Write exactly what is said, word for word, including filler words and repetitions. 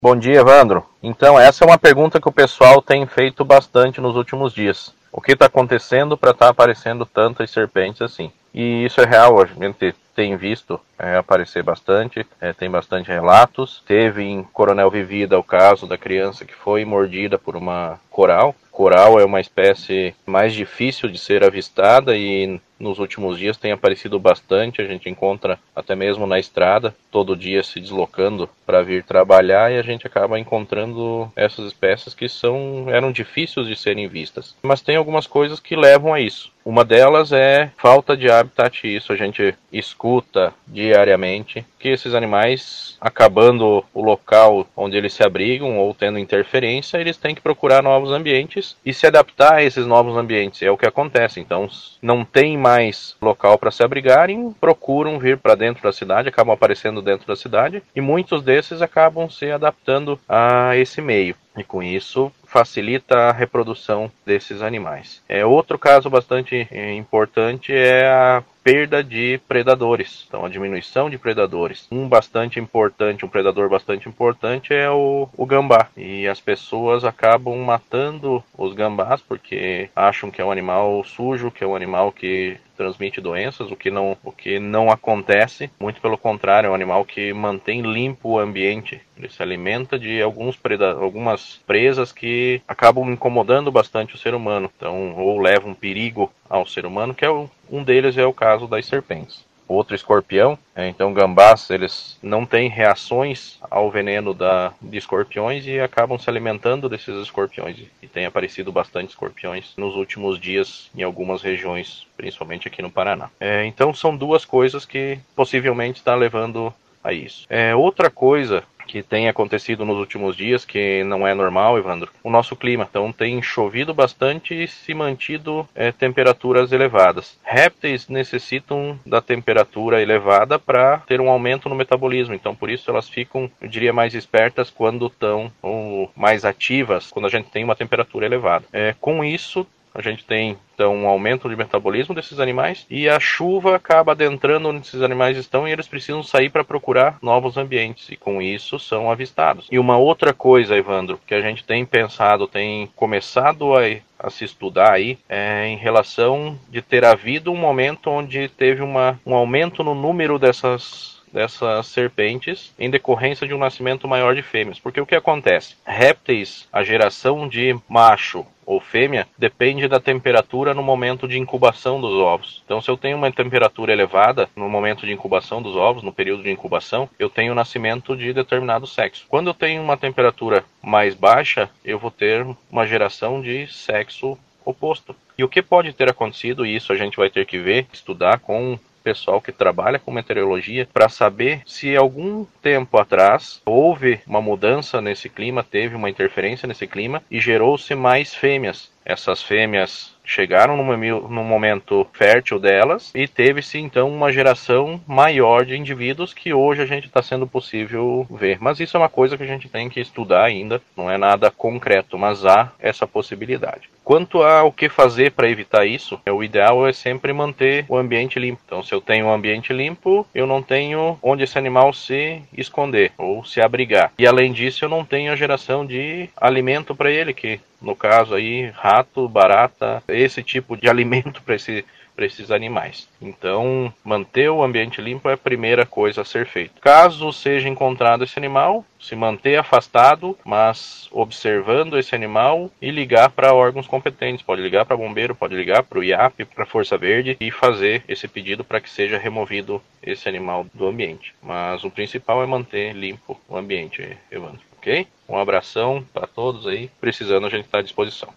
Bom dia, Evandro. Então, essa é uma pergunta que o pessoal tem feito bastante nos últimos dias. O que está acontecendo para estar aparecendo tantas serpentes assim? E isso é real, a gente tem visto é, aparecer bastante, é, tem bastante relatos. Teve em Coronel Vivida o caso da criança que foi mordida por uma coral. Coral é uma espécie mais difícil de ser avistada e nos últimos dias tem aparecido bastante. A gente encontra até mesmo na estrada, todo dia se deslocando para vir trabalhar, e a gente acaba encontrando essas espécies que são, eram difíceis de serem vistas. Mas tem algumas coisas que levam a isso. Uma delas é falta de habitat. Isso a gente escuta diariamente, que esses animais, acabando o local onde eles se abrigam ou tendo interferência, eles têm que procurar novos ambientes e se adaptar a esses novos ambientes. É o que acontece. Então, não tem mais local para se abrigarem, procuram vir para dentro da cidade, acabam aparecendo dentro da cidade, e muitos desses acabam se adaptando a esse meio. E com isso facilita a reprodução desses animais. É, outro caso bastante é, importante é a perda de predadores, então a diminuição de predadores. Um bastante importante, um predador bastante importante é o, o gambá, e as pessoas acabam matando os gambás porque acham que é um animal sujo, que é um animal que transmite doenças, o que não, o que não acontece. Muito pelo contrário, é um animal que mantém limpo o ambiente. Ele se alimenta de alguns preda- algumas presas que acabam incomodando bastante o ser humano, então, ou levam perigo ao ser humano, que é o, um deles é o caso das serpentes. Outro escorpião, é, então gambás, eles não têm reações ao veneno da, de escorpiões e acabam se alimentando desses escorpiões. E tem aparecido bastante escorpiões nos últimos dias em algumas regiões, principalmente aqui no Paraná. É, então são duas coisas que possivelmente está levando a isso. É, outra coisa que tem acontecido nos últimos dias, que não é normal, Evandro, o nosso clima. Então tem chovido bastante e se mantido é, temperaturas elevadas. Répteis necessitam da temperatura elevada para ter um aumento no metabolismo, então por isso elas ficam, eu diria, mais espertas quando estão ou mais ativas, quando a gente tem uma temperatura elevada. É, com isso, a gente tem, então, um aumento de metabolismo desses animais e a chuva acaba adentrando onde esses animais estão e eles precisam sair para procurar novos ambientes e, com isso, são avistados. E uma outra coisa, Evandro, que a gente tem pensado, tem começado a, a se estudar aí, é em relação de ter havido um momento onde teve uma, um aumento no número dessas dessas serpentes em decorrência de um nascimento maior de fêmeas. Porque o que acontece? Répteis, a geração de macho ou fêmea depende da temperatura no momento de incubação dos ovos. Então, se eu tenho uma temperatura elevada no momento de incubação dos ovos, no período de incubação, eu tenho o nascimento de determinado sexo. Quando eu tenho uma temperatura mais baixa, eu vou ter uma geração de sexo oposto. E o que pode ter acontecido, e isso a gente vai ter que ver, estudar com pessoal que trabalha com meteorologia para saber se algum tempo atrás houve uma mudança nesse clima, teve uma interferência nesse clima e gerou-se mais fêmeas. Essas fêmeas chegaram num momento fértil delas e teve-se então uma geração maior de indivíduos que hoje a gente está sendo possível ver. Mas isso é uma coisa que a gente tem que estudar ainda, não é nada concreto, mas há essa possibilidade. Quanto ao que fazer para evitar isso, o ideal é sempre manter o ambiente limpo. Então, se eu tenho um ambiente limpo, eu não tenho onde esse animal se esconder ou se abrigar. E além disso, eu não tenho a geração de alimento para ele, que no caso aí, rato, barata, esse tipo de alimento para esse para esses animais. Então, manter o ambiente limpo é a primeira coisa a ser feita. Caso seja encontrado esse animal, se manter afastado, mas observando esse animal e ligar para órgãos competentes. Pode ligar para bombeiro, pode ligar para o I A P, para a Força Verde e fazer esse pedido para que seja removido esse animal do ambiente. Mas o principal é manter limpo o ambiente, Evandro. Ok? Um abração para todos aí. Precisando, a gente está à disposição.